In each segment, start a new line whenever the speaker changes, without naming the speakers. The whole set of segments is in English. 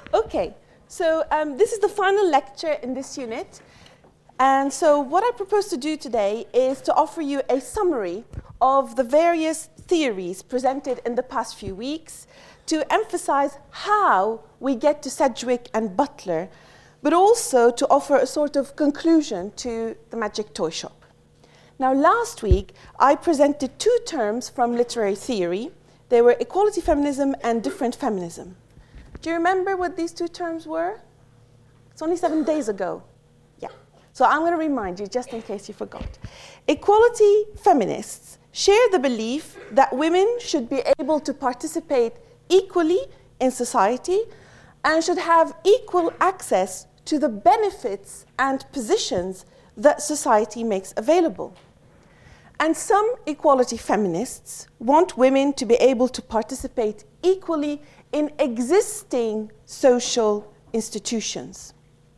Okay, so this is the final lecture in this unit. And so what I propose to do today is to offer you a summary of the various theories presented in the past few weeks to emphasize how we get to Sedgwick and Butler, but also to offer a sort of conclusion to the Magic Toy Shop. Now, last week, I presented two terms from literary theory. They were equality feminism and different feminism. Do you remember what these two terms were? It's only 7 days ago. Yeah. So I'm going to remind you, just in case you forgot. Equality feminists share the belief that women should be able to participate equally in society and should have equal access to the benefits and positions that society makes available. And some equality feminists want women to be able to participate equally in existing social institutions.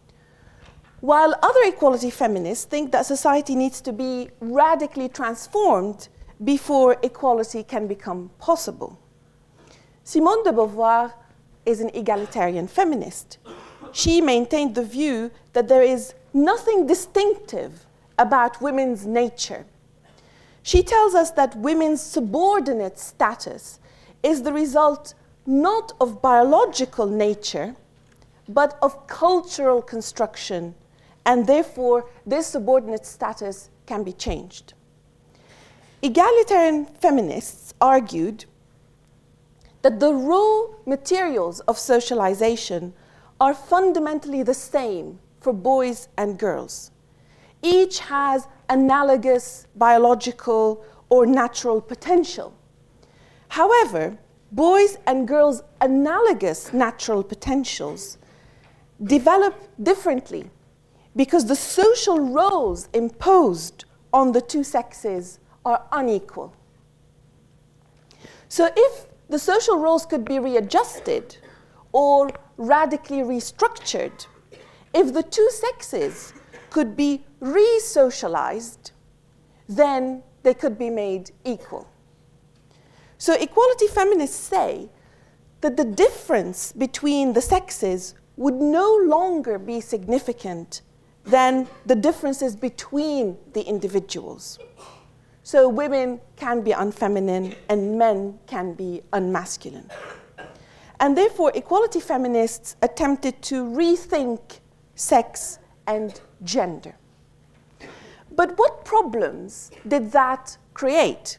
While other equality feminists think that society needs to be radically transformed before equality can become possible. Simone de Beauvoir is an egalitarian feminist. She maintained the view that there is nothing distinctive about women's nature. She tells us that women's subordinate status is the result not of biological nature, but of cultural construction, and therefore this subordinate status can be changed. Egalitarian feminists argued that the raw materials of socialization are fundamentally the same for boys and girls. Each has analogous biological or natural potential. However, boys and girls' analogous natural potentials develop differently because the social roles imposed on the two sexes are unequal. So if the social roles could be readjusted or radically restructured, if the two sexes could be re-socialized, then they could be made equal. So equality feminists say that the difference between the sexes would no longer be significant than the differences between the individuals. So women can be unfeminine and men can be unmasculine. And therefore, equality feminists attempted to rethink sex and gender. But what problems did that create?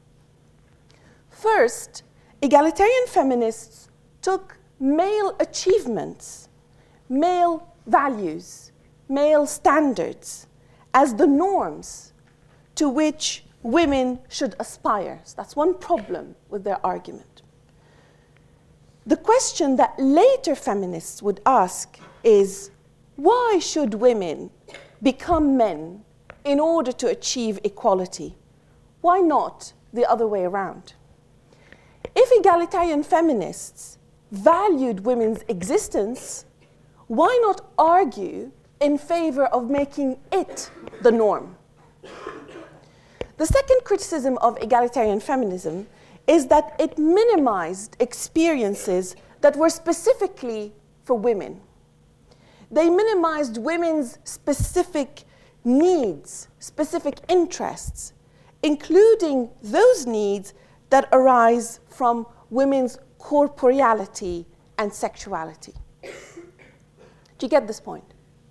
First, egalitarian feminists took male achievements, male values, male standards as the norms to which women should aspire. So that's one problem with their argument. The question that later feminists would ask is, why should women become men in order to achieve equality? Why not the other way around? If egalitarian feminists valued women's existence, why not argue in favor of making it the norm? The second criticism of egalitarian feminism is that it minimized experiences that were specifically for women. They minimized women's specific needs, specific interests, including those needs that arise from women's corporeality and sexuality. Do you get this point?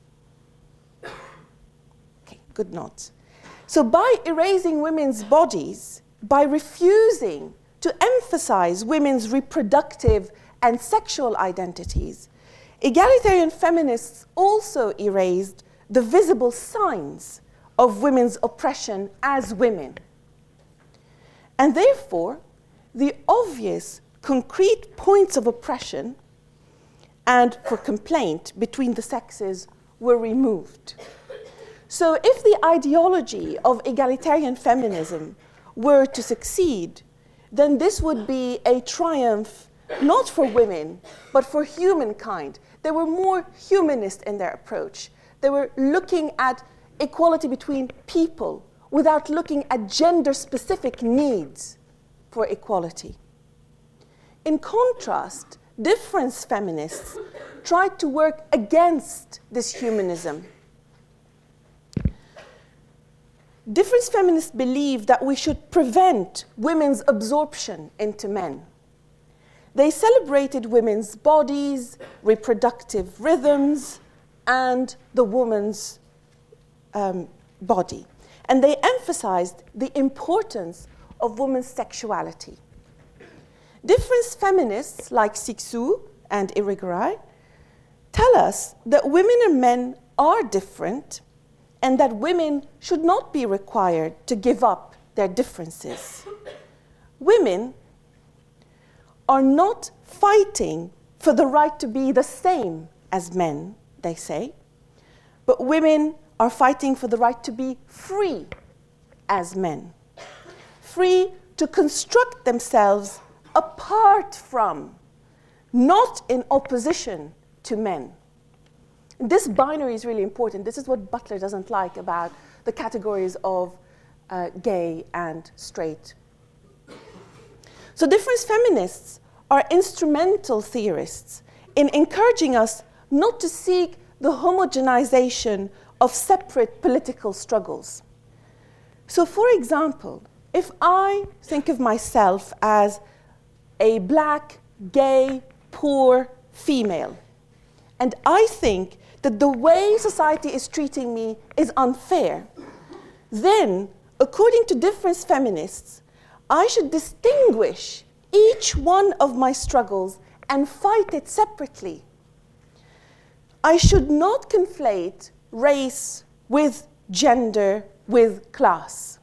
Okay, good nods. So by erasing women's bodies, by refusing to emphasize women's reproductive and sexual identities, egalitarian feminists also erased the visible signs of women's oppression as women. And therefore, the obvious, concrete points of oppression and for complaint between the sexes were removed. So if the ideology of egalitarian feminism were to succeed, then this would be a triumph not for women, but for humankind. They were more humanist in their approach. They were looking at equality between people without looking at gender-specific needs for equality. In contrast, difference feminists tried to work against this humanism. Difference feminists believe that we should prevent women's absorption into men. They celebrated women's bodies, reproductive rhythms, and the woman's body. And they emphasized the importance of women's sexuality. Difference feminists like Cixous and Irigaray tell us that women and men are different and that women should not be required to give up their differences. Women are not fighting for the right to be the same as men, they say, but women are fighting for the right to be free as men, free to construct themselves apart from, not in opposition to men. This binary is really important. This is what Butler doesn't like about the categories of gay and straight. So difference feminists are instrumental theorists in encouraging us not to seek the homogenization of separate political struggles. So for example, if I think of myself as a black, gay, poor female, and I think that the way society is treating me is unfair, then, according to difference feminists, I should distinguish each one of my struggles and fight it separately. I should not conflate race with gender with class.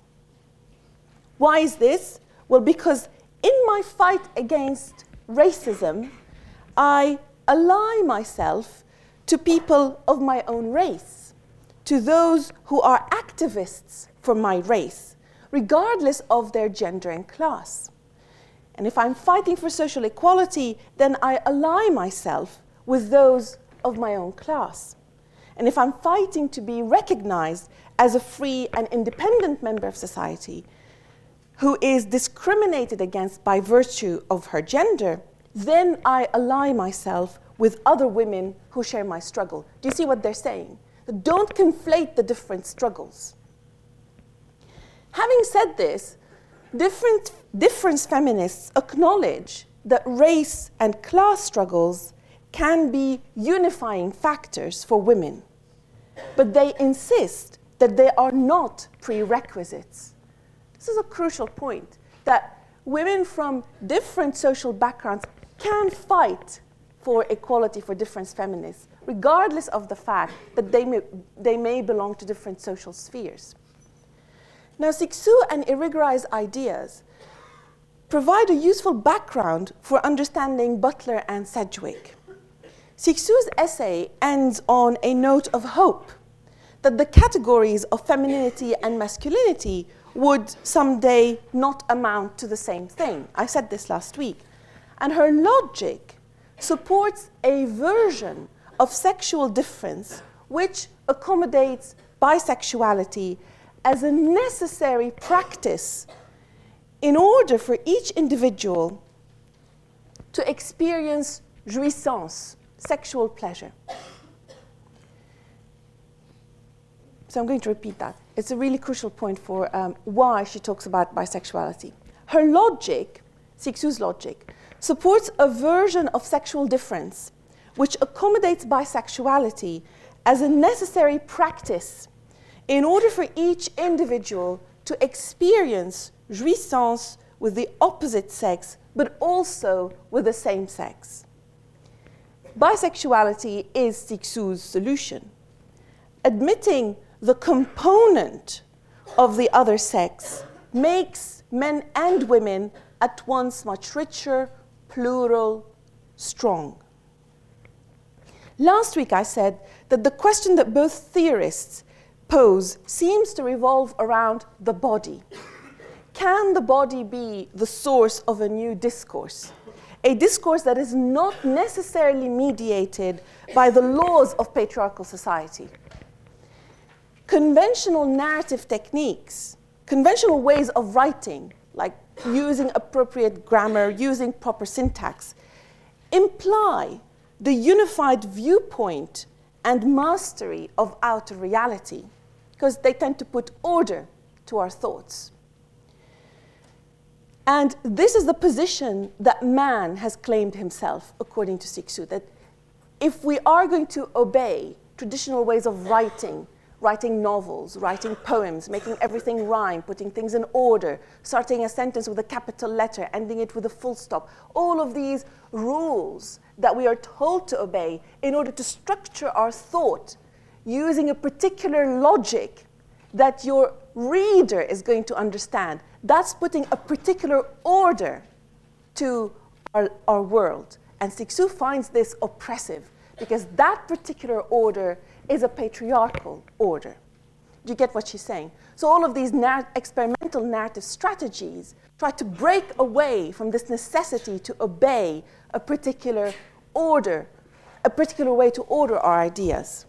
Why is this? Well, because in my fight against racism, I ally myself to people of my own race, to those who are activists for my race, regardless of their gender and class. And if I'm fighting for social equality, then I ally myself with those of my own class. And if I'm fighting to be recognized as a free and independent member of society who is discriminated against by virtue of her gender, then I ally myself with other women who share my struggle. Do you see what they're saying? Don't conflate the different struggles. Having said this, difference feminists acknowledge that race and class struggles can be unifying factors for women, but they insist that they are not prerequisites. This is a crucial point, that women from different social backgrounds can fight for equality for difference feminists, regardless of the fact that they may belong to different social spheres. Now, Cixous and Irigaray's ideas provide a useful background for understanding Butler and Sedgwick. Cixous' essay ends on a note of hope that the categories of femininity and masculinity would someday not amount to the same thing. I said this last week. And her logic supports a version of sexual difference which accommodates bisexuality as a necessary practice in order for each individual to experience jouissance, sexual pleasure. So I'm going to repeat that. It's a really crucial point for why she talks about bisexuality. Her logic, Cixous' logic, supports a version of sexual difference which accommodates bisexuality as a necessary practice in order for each individual to experience jouissance with the opposite sex, but also with the same sex. Bisexuality is Cixous' solution. Admitting the component of the other sex makes men and women at once much richer, plural, strong. Last week I said that the question that both theorists pose seems to revolve around the body. Can the body be the source of a new discourse? A discourse that is not necessarily mediated by the laws of patriarchal society. Conventional narrative techniques, conventional ways of writing, like using appropriate grammar, using proper syntax, imply the unified viewpoint and mastery of outer reality, because they tend to put order to our thoughts. And this is the position that man has claimed himself, according to Cixous, that if we are going to obey traditional ways of writing novels, writing poems, making everything rhyme, putting things in order, starting a sentence with a capital letter, ending it with a full stop, all of these rules that we are told to obey in order to structure our thought using a particular logic that your reader is going to understand, that's putting a particular order to our world. And Cixous finds this oppressive because that particular order is a patriarchal order. Do you get what she's saying? So all of these experimental narrative strategies try to break away from this necessity to obey a particular order, a particular way to order our ideas.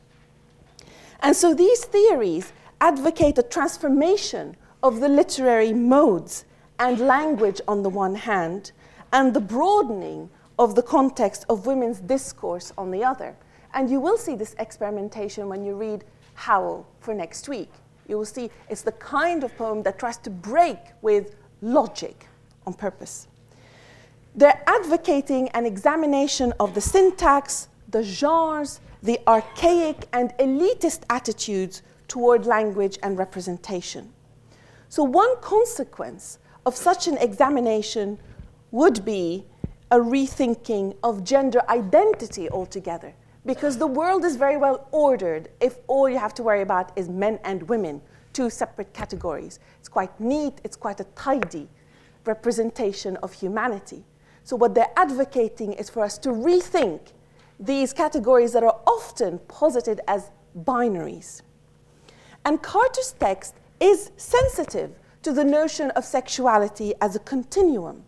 And so these theories advocate a transformation of the literary modes and language on the one hand, and the broadening of the context of women's discourse on the other. And you will see this experimentation when you read Howl for next week. You will see it's the kind of poem that tries to break with logic on purpose. They're advocating an examination of the syntax, the genres, the archaic and elitist attitudes toward language and representation. So one consequence of such an examination would be a rethinking of gender identity altogether, because the world is very well ordered if all you have to worry about is men and women, two separate categories. It's quite neat, it's quite a tidy representation of humanity. So what they're advocating is for us to rethink these categories that are often posited as binaries. And Carter's text is sensitive to the notion of sexuality as a continuum.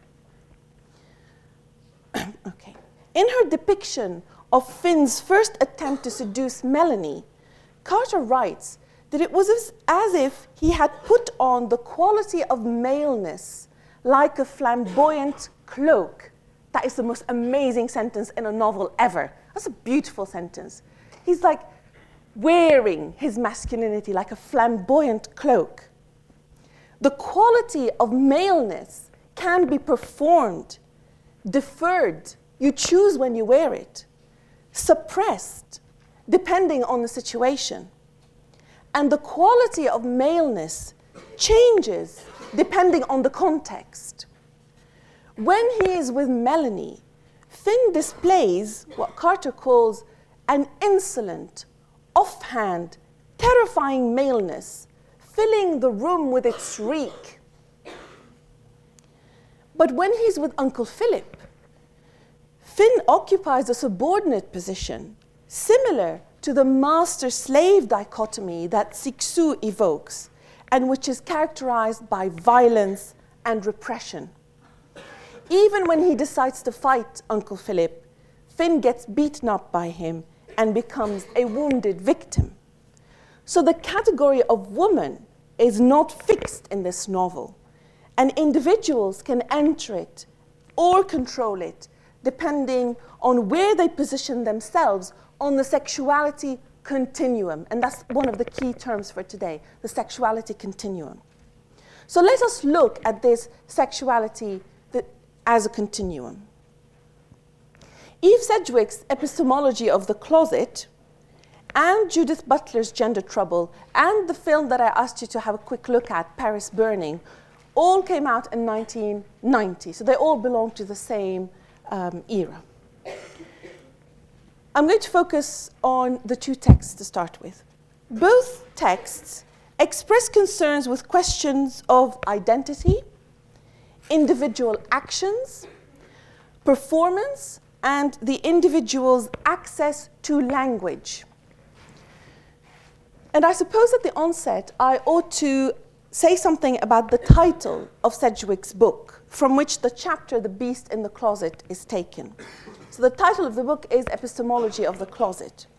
Okay. In her depiction of Finn's first attempt to seduce Melanie, Carter writes that it was as if he had put on the quality of maleness like a flamboyant cloak. That is the most amazing sentence in a novel ever. That's a beautiful sentence. He's like wearing his masculinity like a flamboyant cloak. The quality of maleness can be performed, deferred, you choose when you wear it, suppressed, depending on the situation. And the quality of maleness changes depending on the context. When he is with Melanie, Finn displays what Carter calls an insolent, offhand, terrifying maleness, filling the room with its shriek. But when he's with Uncle Philip, Finn occupies a subordinate position, similar to the master-slave dichotomy that Cixous evokes, and which is characterized by violence and repression. Even when he decides to fight Uncle Philip, Finn gets beaten up by him and becomes a wounded victim. So the category of woman is not fixed in this novel, and individuals can enter it or control it depending on where they position themselves on the sexuality continuum. And that's one of the key terms for today, the sexuality continuum. So let us look at this sexuality as a continuum. Eve Sedgwick's Epistemology of the Closet and Judith Butler's Gender Trouble and the film that I asked you to have a quick look at, Paris Burning, all came out in 1990. So they all belong to the same era. I'm going to focus on the two texts to start with. Both texts express concerns with questions of identity, individual actions, performance, and the individual's access to language. And I suppose at the onset, I ought to say something about the title of Sedgwick's book, from which the chapter, The Beast in the Closet, is taken. So the title of the book is Epistemology of the Closet.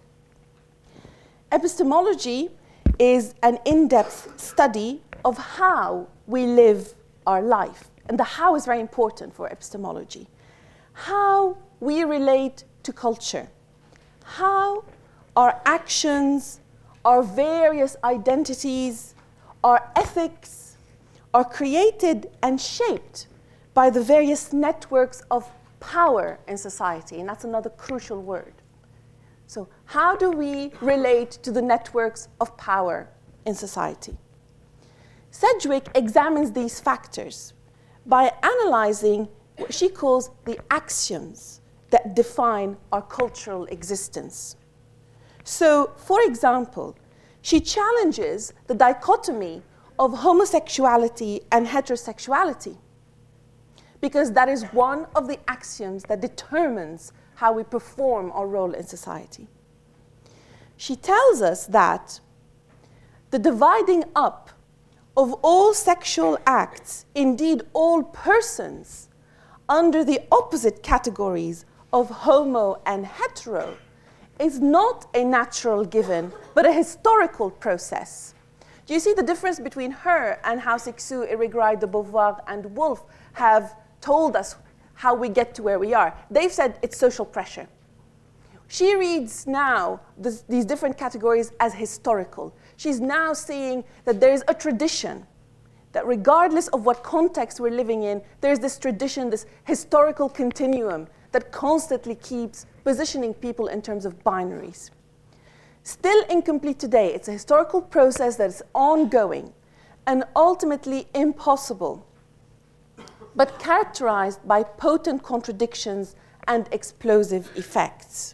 Epistemology is an in-depth study of how we live our life. And the how is very important for epistemology. how we relate to culture, how our actions, our various identities, our ethics are created and shaped by the various networks of power in society, and that's another crucial word. So how do we relate to the networks of power in society? Sedgwick examines these factors by analyzing what she calls the axioms that define our cultural existence. So, for example, she challenges the dichotomy of homosexuality and heterosexuality, because that is one of the axioms that determines how we perform our role in society. She tells us that the dividing up of all sexual acts, indeed all persons, under the opposite categories of homo and hetero, is not a natural given, but a historical process. Do you see the difference between her and how Cixous, Irigaray, de Beauvoir, and Woolf have told us how we get to where we are? They've said it's social pressure. She reads now these different categories as historical. She's now seeing that there is a tradition, that regardless of what context we're living in, there's this tradition, this historical continuum that constantly keeps positioning people in terms of binaries. Still incomplete today, it's a historical process that is ongoing and ultimately impossible, but characterized by potent contradictions and explosive effects.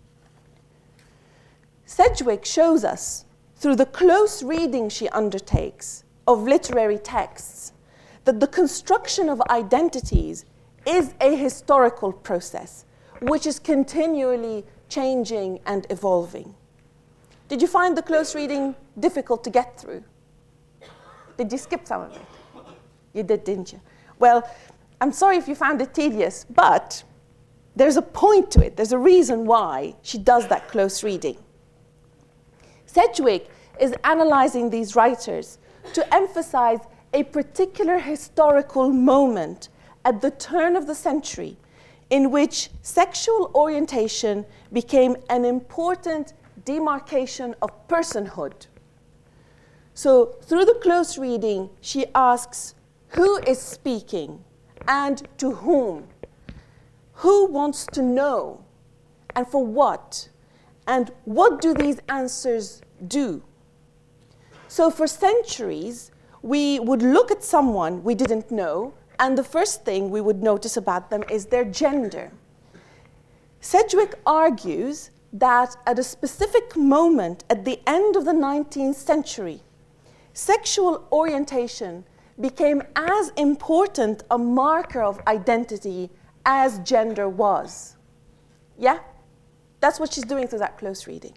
Sedgwick shows us, through the close reading she undertakes of literary texts, that the construction of identities is a historical process which is continually changing and evolving. Did you find the close reading difficult to get through? Did you skip some of it? You did, didn't you? Well, I'm sorry if you found it tedious, but there's a point to it. There's a reason why she does that close reading. Sedgwick is analyzing these writers to emphasize a particular historical moment at the turn of the century in which sexual orientation became an important demarcation of personhood. So through the close reading, she asks, who is speaking and to whom? Who wants to know and for what? And what do these answers do? So for centuries, we would look at someone we didn't know, and the first thing we would notice about them is their gender. Sedgwick argues that at a specific moment at the end of the 19th century, sexual orientation became as important a marker of identity as gender was. Yeah? That's what she's doing through that close reading.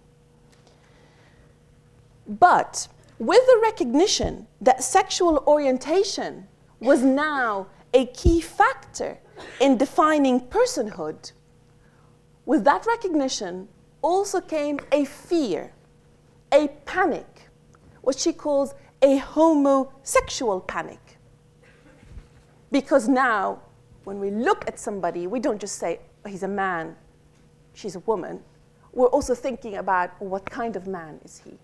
But with the recognition that sexual orientation was now a key factor in defining personhood, with that recognition also came a fear, a panic, what she calls a homosexual panic. Because now, when we look at somebody, we don't just say, oh, he's a man, she's a woman. We're also thinking about, well, what kind of man is he?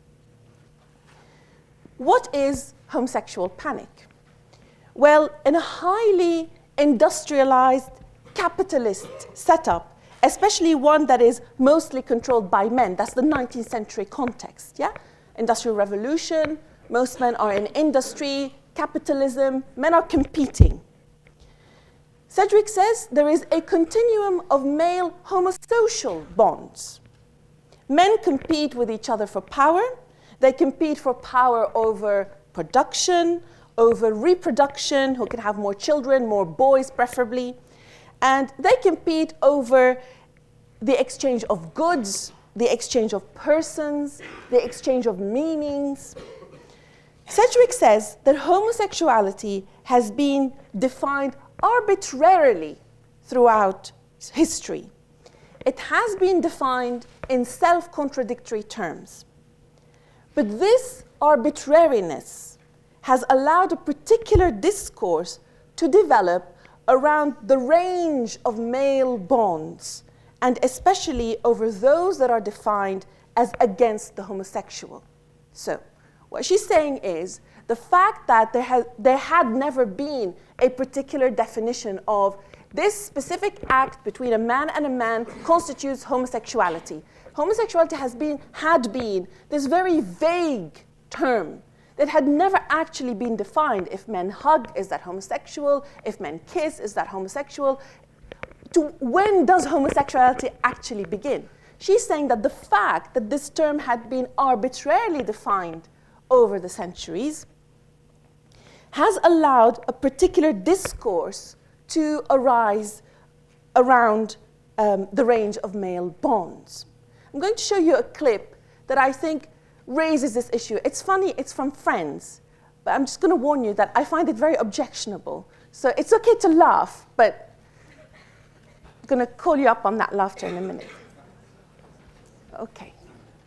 What is homosexual panic? Well, in a highly industrialized capitalist setup, especially one that is mostly controlled by men, that's the 19th century context, yeah? Industrial revolution, most men are in industry, capitalism, men are competing. Sedgwick says there is a continuum of male homosocial bonds. Men compete with each other for power. They compete for power over production, over reproduction, who can have more children, more boys preferably. And they compete over the exchange of goods, the exchange of persons, the exchange of meanings. Sedgwick says that homosexuality has been defined arbitrarily throughout history. It has been defined in self-contradictory terms. But this arbitrariness has allowed a particular discourse to develop around the range of male bonds, and especially over those that are defined as against the homosexual. So, what she's saying is the fact that there had never been a particular definition of this specific act between a man and a man constitutes homosexuality. Homosexuality had been this very vague term that had never actually been defined. If men hug, is that homosexual? If men kiss, is that homosexual? When does homosexuality actually begin? She's saying that the fact that this term had been arbitrarily defined over the centuries has allowed a particular discourse to arise around the range of male bonds. I'm going to show you a clip that I think raises this issue. It's funny, it's from Friends, but I'm just going to warn you that I find it very objectionable. So it's okay to laugh, but I'm going to call you up on that laughter in a minute. Okay.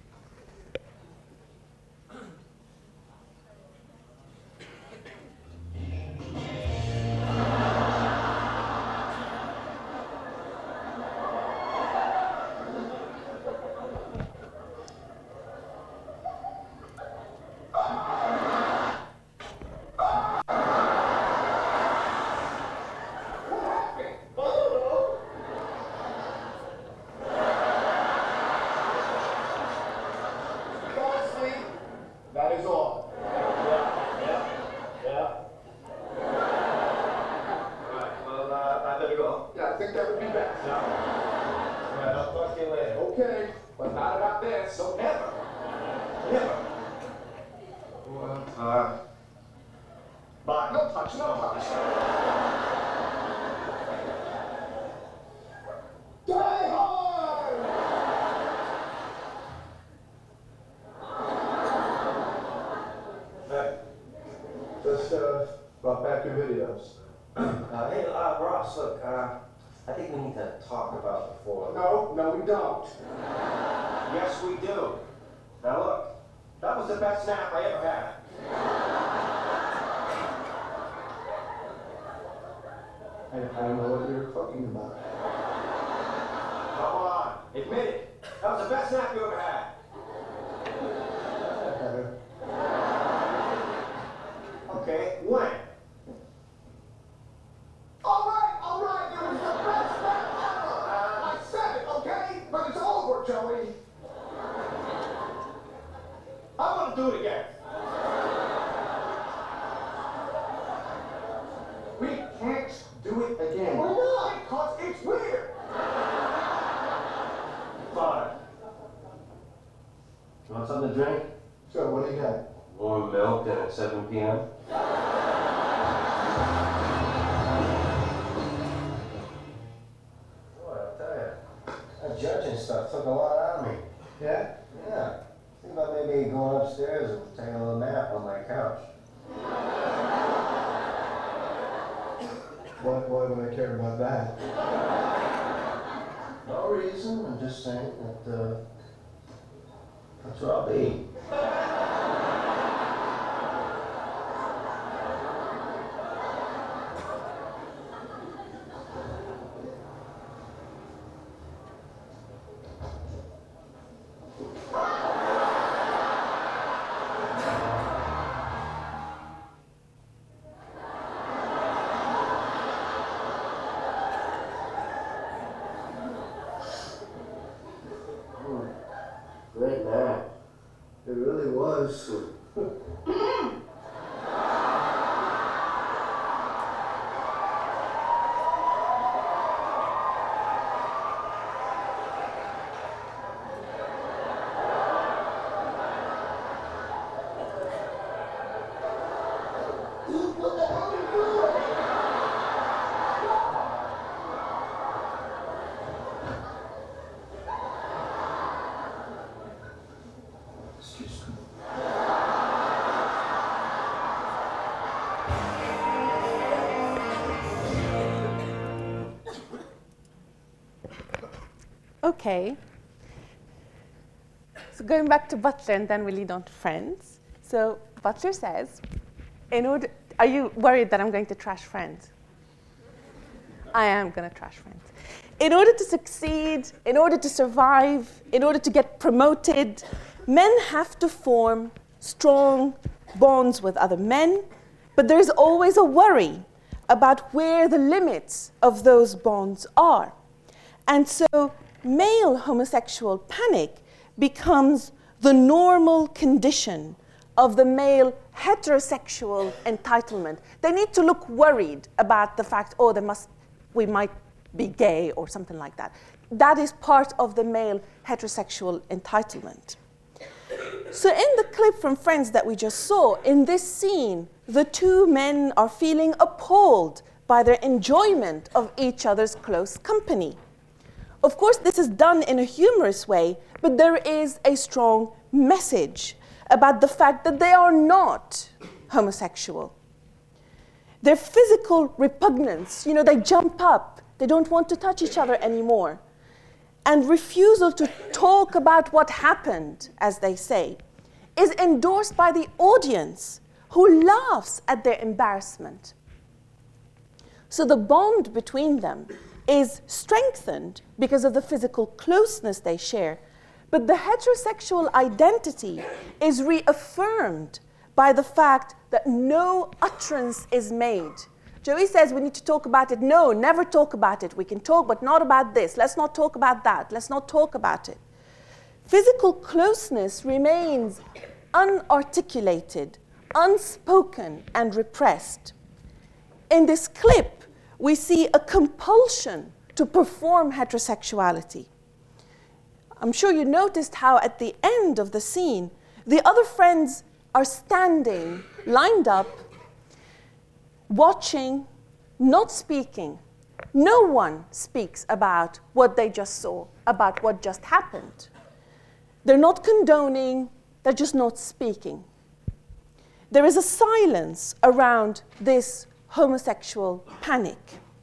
Brought back your videos.
Hey, Ross, look, I think we need to talk about before.
No, we don't.
Yes, we do. Now look, that was the best nap I ever had.
I don't know what you're talking about.
Come on, admit it. That was the best nap you ever had. Okay, when?
All right, it was the best nap ever. I said it, okay? But it's over, Joey.
I want to do it again.
We can't do it again.
Why not?
Because it's weird.
Fine. You want something to drink?
So, what do you got?
Warm milk and at 7 p.m. Boy, I'll tell you, that judging stuff took a lot out of me.
Yeah?
Yeah. Think about maybe going upstairs and taking a little nap on my couch.
Why would I care about that?
No reason. I'm just saying that that's where I'll be. Great nap.
It really was. What the hell are you doing?
Excuse me.
Okay. So going back to Butler and then we lead on to Friends. So Butler says, are you worried that I'm going to trash Friends? I am going to trash Friends. In order to succeed, in order to survive, in order to get promoted, men have to form strong bonds with other men, but there is always a worry about where the limits of those bonds are. And so male homosexual panic becomes the normal condition of the male heterosexual entitlement. They need to look worried about the fact, oh, we might be gay or something like that. That is part of the male heterosexual entitlement. So in the clip from Friends that we just saw, in this scene, the two men are feeling appalled by their enjoyment of each other's close company. Of course, this is done in a humorous way, but there is a strong message about the fact that they are not homosexual. Their physical repugnance, they jump up, they don't want to touch each other anymore, and refusal to talk about what happened, as they say, is endorsed by the audience, who laughs at their embarrassment. So the bond between them is strengthened because of the physical closeness they share, but the heterosexual identity is reaffirmed by the fact that no utterance is made. Joey says we need to talk about it. No, never talk about it. We can talk, but not about this. Let's not talk about that. Let's not talk about it. Physical closeness remains unarticulated, unspoken, and repressed. In this clip, we see a compulsion to perform heterosexuality. I'm sure you noticed how at the end of the scene, the other friends are standing, lined up, watching, not speaking. No one speaks about what they just saw, about what just happened. They're not condoning, they're just not speaking. There is a silence around this homosexual panic.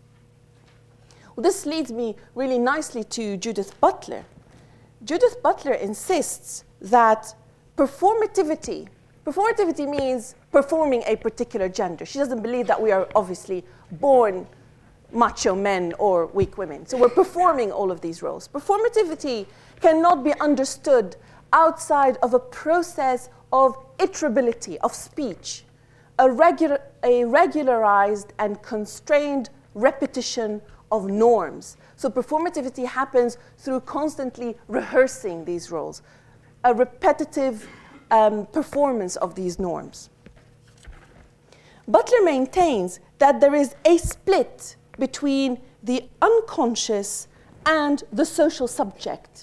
Well, this leads me really nicely to Judith Butler. Judith Butler insists that performativity means performing a particular gender. She doesn't believe that we are obviously born macho men or weak women. So we're performing all of these roles. Performativity cannot be understood outside of a process of iterability, of speech, a regularized and constrained repetition of norms. So performativity happens through constantly rehearsing these roles, a repetitive performance of these norms. Butler maintains that there is a split between the unconscious and the social subject.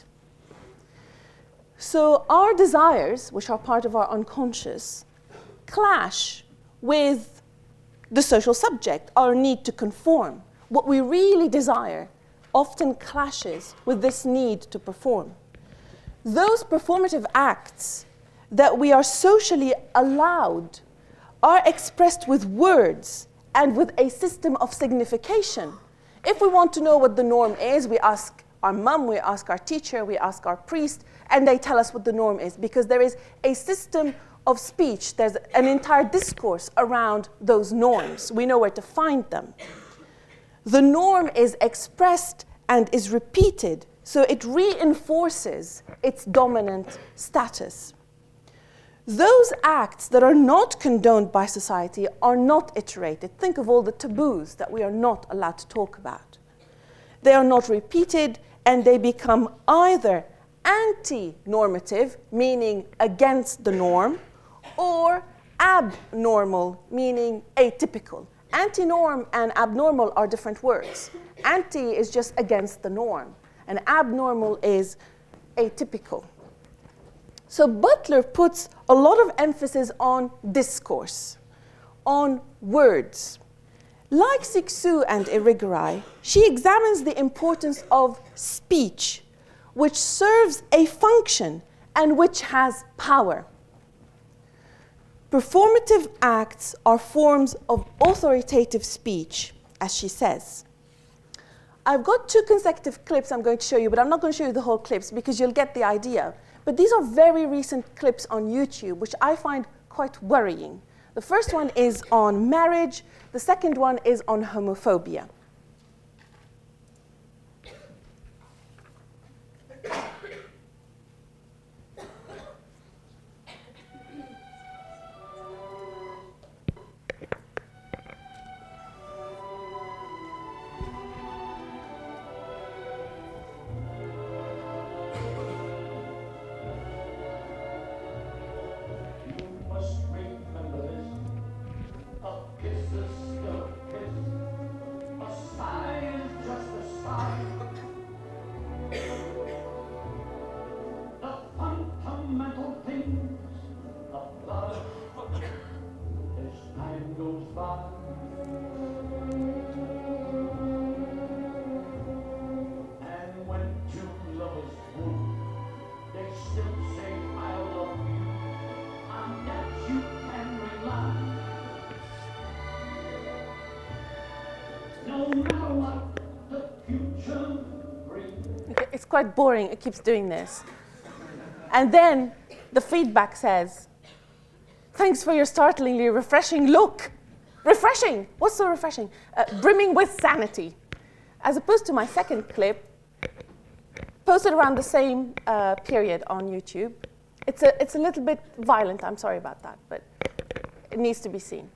So our desires, which are part of our unconscious, clash with the social subject, our need to conform. What we really desire often clashes with this need to perform. Those performative acts that we are socially allowed are expressed with words and with a system of signification. If we want to know what the norm is, we ask our mum, we ask our teacher, we ask our priest, and they tell us what the norm is, because there is a system of speech. There's an entire discourse around those norms. We know where to find them. The norm is expressed and is repeated, so it reinforces its dominant status. Those acts that are not condoned by society are not iterated. Think of all the taboos that we are not allowed to talk about. They are not repeated, and they become either anti-normative, meaning against the norm, or abnormal, meaning atypical. Anti-norm and abnormal are different words. Anti is just against the norm, and abnormal is atypical. So Butler puts a lot of emphasis on discourse, on words. Like Cixous and Irigaray, she examines the importance of speech, which serves a function and which has power. Performative acts are forms of authoritative speech, as she says. I've got 2 consecutive clips I'm going to show you, but I'm not going to show you the whole clips because you'll get the idea. But these are very recent clips on YouTube, which I find quite worrying. The first one is on marriage. The second one is on homophobia. it's quite boring. It keeps doing this. And then the feedback says, thanks for your startlingly refreshing look. Refreshing. What's so refreshing? Brimming with sanity. As opposed to my second clip, posted around the same period on YouTube. It's a little bit violent. I'm sorry about that, but it needs to be seen.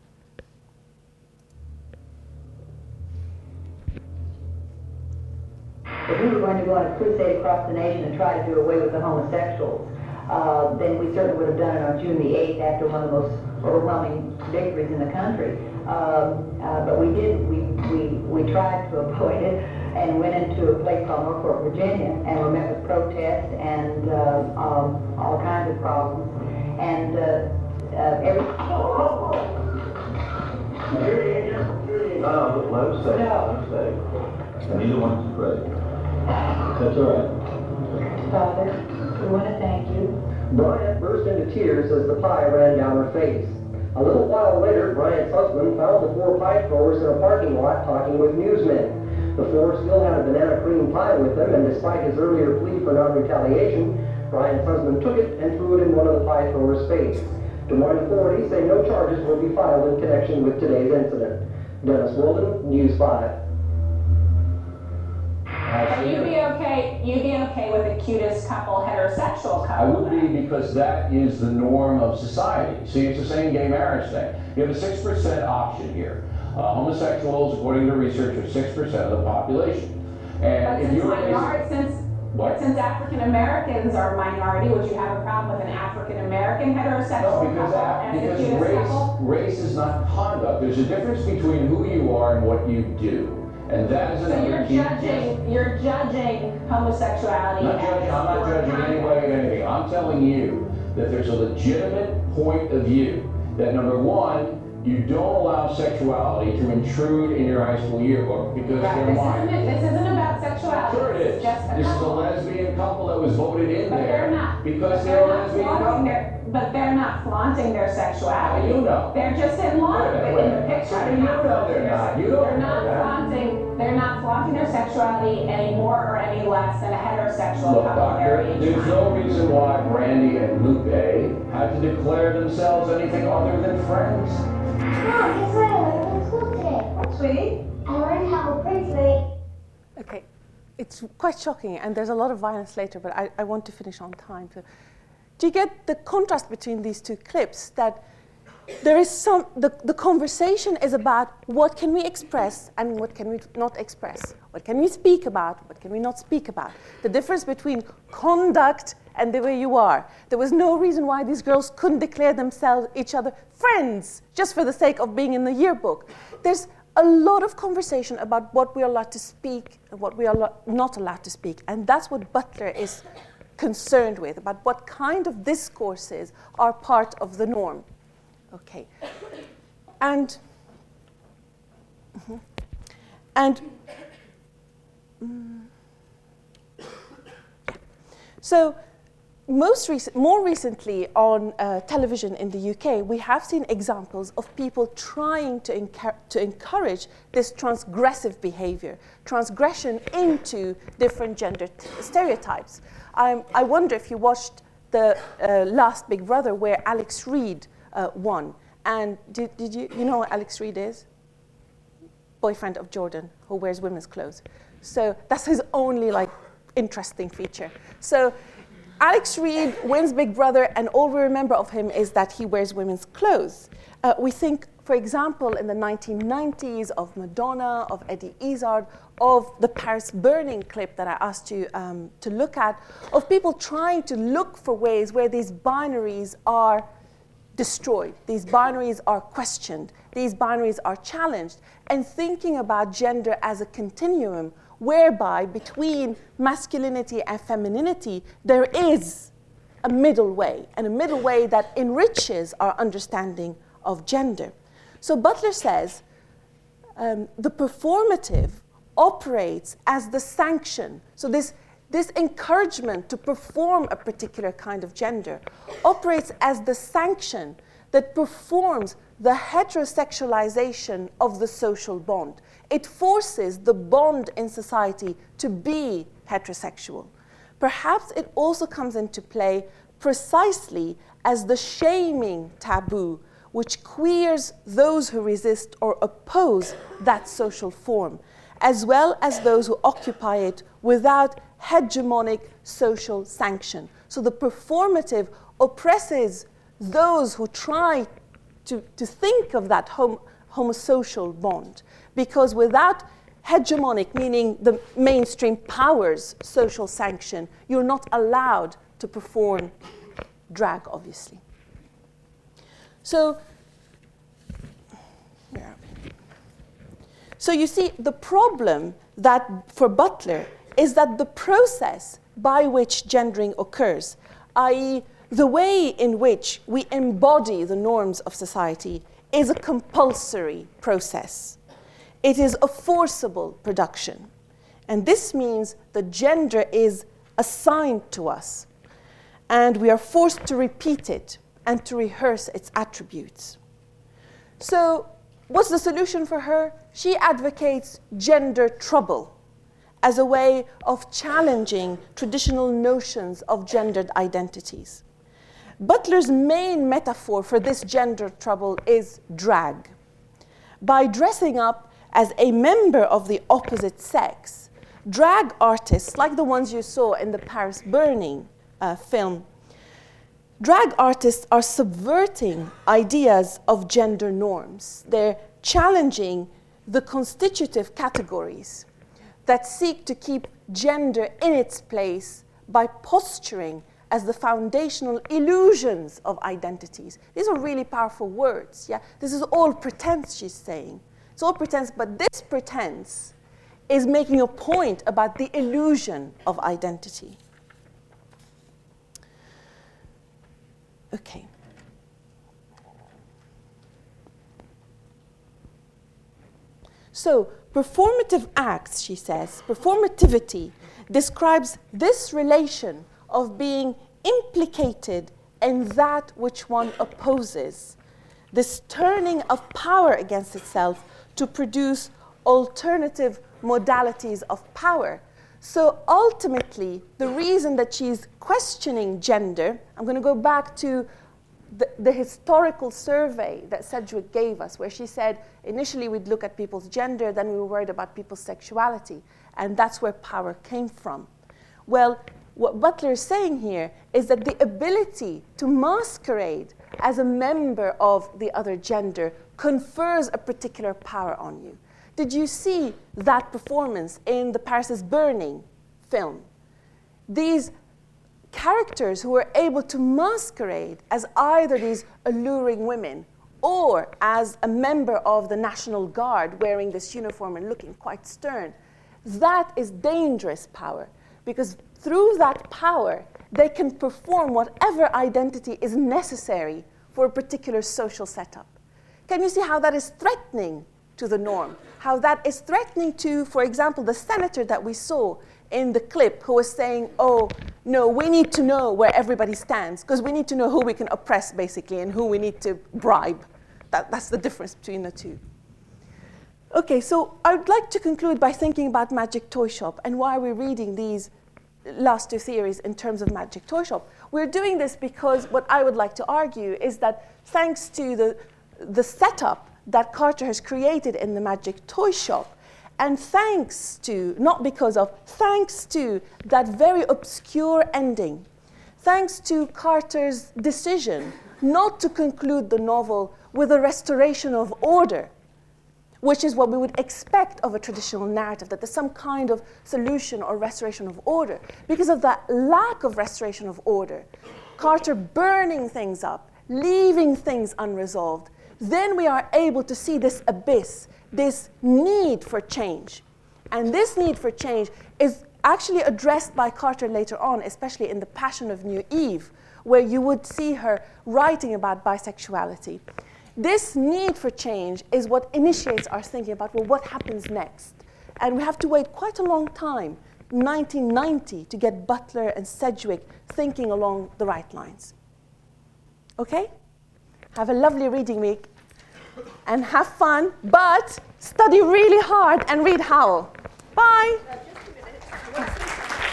If we were going to go on a crusade across the nation and try to do away with the homosexuals, then we certainly would have done it on June the 8th after one of the most overwhelming victories in the country. But we did. We tried to avoid it and went into a place called Norfolk, Virginia, and were met with protests and all kinds of problems. And every...
No, let him stay. Let him stay. And neither one is afraid. That's all right.
Father, we want to thank you.
Bryant burst into tears as the pie ran down her face. A little while later, Bryant's husband found the 4 pie throwers in a parking lot talking with newsmen. The 4 still had a banana cream pie with them, and despite his earlier plea for non-retaliation, Bryant's husband took it and threw it in one of the pie throwers' face. Des Moines authorities say no charges will be filed in connection with today's incident. Dennis Wilden, News 5.
But you'd be okay with the cutest couple, heterosexual couple?
I would be, because that is the norm of society. See, it's the same gay marriage thing. You have a 6% option here. Homosexuals, according to research, are 6% of the population. And
but since African Americans are a minority, would you have a problem with an African American heterosexual couple as the cutest couple?
Race is not conduct. There's a difference between who you are and what you do. And that is another key.
You're judging homosexuality.
I'm not judging anybody or anything. I'm telling you that there's a legitimate point of view that, number one, you don't allow sexuality to intrude in your high school yearbook because they're minors.
This isn't about sexuality.
Sure it is. This is a lesbian couple that was voted in
but
there because
they're
a lesbian couple.
But they're not flaunting their sexuality.
How do you know?
They're just in line in the picture.
How do you know they're not? You don't know that.
They're not flaunting their sexuality any more or any less than a heterosexual
Look,
couple.
Doctor, there's no reason why Brandy and Lupe had to declare themselves anything other than friends.
Mom, guess what I learned in school today?
What, sweetie?
I learned how a prince made...
Okay, it's quite shocking, and there's a lot of violence later, but I want to finish on time. So, do you get the contrast between these two clips? That there is the conversation is about what can we express and what can we not express. What can we speak about, what can we not speak about. The difference between conduct and the way you are. There was no reason why these girls couldn't declare themselves each other friends just for the sake of being in the yearbook. There's a lot of conversation about what we are allowed to speak and what we are not allowed to speak. And that's what Butler is concerned with, about what kind of discourses are part of the norm. Okay. And so more recently on television in the UK, we have seen examples of people trying to encourage this transgressive behavior, transgression into different gender stereotypes. I wonder if you watched the last Big Brother where Alex Reid won. And did you know what Alex Reid is? Boyfriend of Jordan, who wears women's clothes. So that's his only interesting feature. So Alex Reid wins Big Brother, and all we remember of him is that he wears women's clothes. We think, for example, in the 1990s of Madonna, of Eddie Izzard, of the Paris burning clip that I asked you to look at, of people trying to look for ways where these binaries are destroyed, these binaries are questioned, these binaries are challenged, and thinking about gender as a continuum whereby between masculinity and femininity there is a middle way, and a middle way that enriches our understanding of gender. So Butler says the performative operates as the sanction. So this encouragement to perform a particular kind of gender operates as the sanction that performs the heterosexualization of the social bond. It forces the bond in society to be heterosexual. Perhaps it also comes into play precisely as the shaming taboo which queers those who resist or oppose that social form, as well as those who occupy it without hegemonic social sanction. So the performative oppresses those who try to think of that homosocial bond, because without hegemonic, meaning the mainstream powers, social sanction, you're not allowed to perform drag, obviously. So you see, the problem that for Butler is that the process by which gendering occurs, i.e., the way in which we embody the norms of society, is a compulsory process. It is a forcible production. And this means that gender is assigned to us, and we are forced to repeat it and to rehearse its attributes. So, what's the solution for her? She advocates gender trouble as a way of challenging traditional notions of gendered identities. Butler's main metaphor for this gender trouble is drag. By dressing up as a member of the opposite sex, drag artists, like the ones you saw in the Paris Burning film, drag artists are subverting ideas of gender norms. They're challenging the constitutive categories that seek to keep gender in its place by posturing as the foundational illusions of identities. These are really powerful words. Yeah? This is all pretense, she's saying. It's all pretense, but this pretense is making a point about the illusion of identity. Okay. So, performative acts, she says, performativity describes this relation of being implicated in that which one opposes, this turning of power against itself to produce alternative modalities of power. So ultimately, the reason that she's questioning gender, I'm going to go back to the historical survey that Sedgwick gave us, where she said initially we'd look at people's gender, then we were worried about people's sexuality, and that's where power came from. Well, what Butler is saying here is that the ability to masquerade as a member of the other gender confers a particular power on you. Did you see that performance in the Paris is Burning film? These characters who were able to masquerade as either these alluring women or as a member of the National Guard wearing this uniform and looking quite stern, that is dangerous power, because through that power, they can perform whatever identity is necessary for a particular social setup. Can you see how that is threatening to the norm? How that is threatening to, for example, the senator that we saw in the clip who was saying, oh, no, we need to know where everybody stands, because we need to know who we can oppress, basically, and who we need to bribe. That's the difference between the two. Okay, so I'd like to conclude by thinking about Magic Toy Shop and why we're reading these last two theories in terms of Magic Toy Shop. We're doing this because what I would like to argue is that thanks to the setup that Carter has created in the Magic Toy Shop, and thanks to, not because of, thanks to that very obscure ending, thanks to Carter's decision not to conclude the novel with a restoration of order, which is what we would expect of a traditional narrative, that there's some kind of solution or restoration of order. Because of that lack of restoration of order, Carter burning things up, leaving things unresolved, then we are able to see this abyss, this need for change. And this need for change is actually addressed by Carter later on, especially in The Passion of New Eve, where you would see her writing about bisexuality. This need for change is what initiates our thinking about, well, what happens next? And we have to wait quite a long time, 1990, to get Butler and Sedgwick thinking along the right lines. Okay? Have a lovely reading week and have fun, but study really hard and read Howl. Bye.
Just a minute.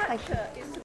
lecture is